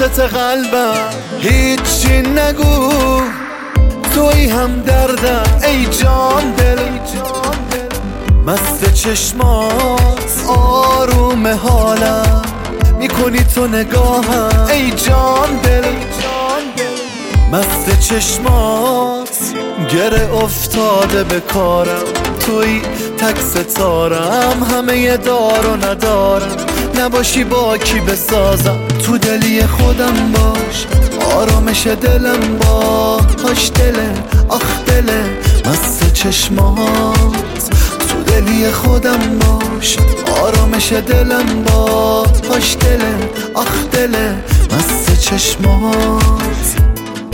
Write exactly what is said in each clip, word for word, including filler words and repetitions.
وسط قلبم هیچی نگو، توی هم دردم ای جان دل. مست چشمات آروم حالم، میکنی تو نگاهم ای جان دل. مست چشمات گره افتاده به کارم، توی تک ستارم، همه دار و ندارم. نباشی با کی بسازم، تو دلی خودم باش، آرامش دلم باش دله، آخ دله. مست چشمات تو دلی خودم باش، آرامش دلم باش دله، آخ دله. مست چشمات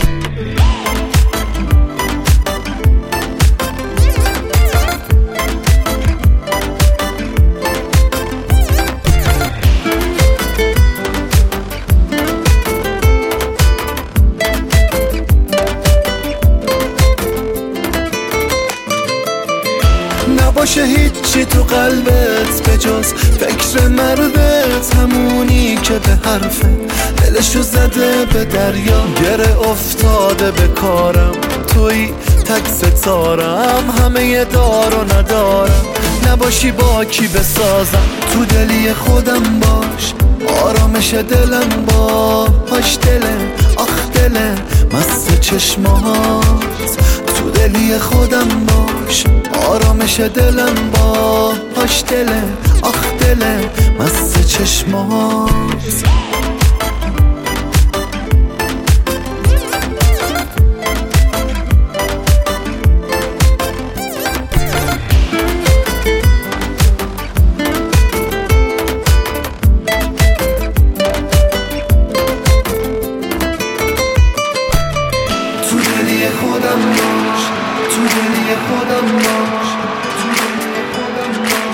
نباشه هیچی تو قلبت به جز فکر مردت، همونی که به حرفت دلشو زده به دریا. گره افتاده به کارم، توی تک ستارم، همه دار و ندارم. نباشی با کی بسازم، تو دلی خودم باش، آرامش دلم باش دله، آخ دله. مست چشمات تو دلی خودم باش، آرامش دلم باش دله، آخ دله. مست چشمات تو دلی خودم باش، تو دلی خودم باش، تو دلی خودم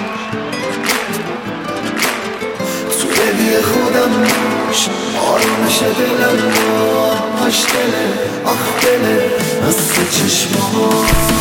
باش، تو دلی خودم باش، آرامش دلم باش دله، آخ دله. مست چشمات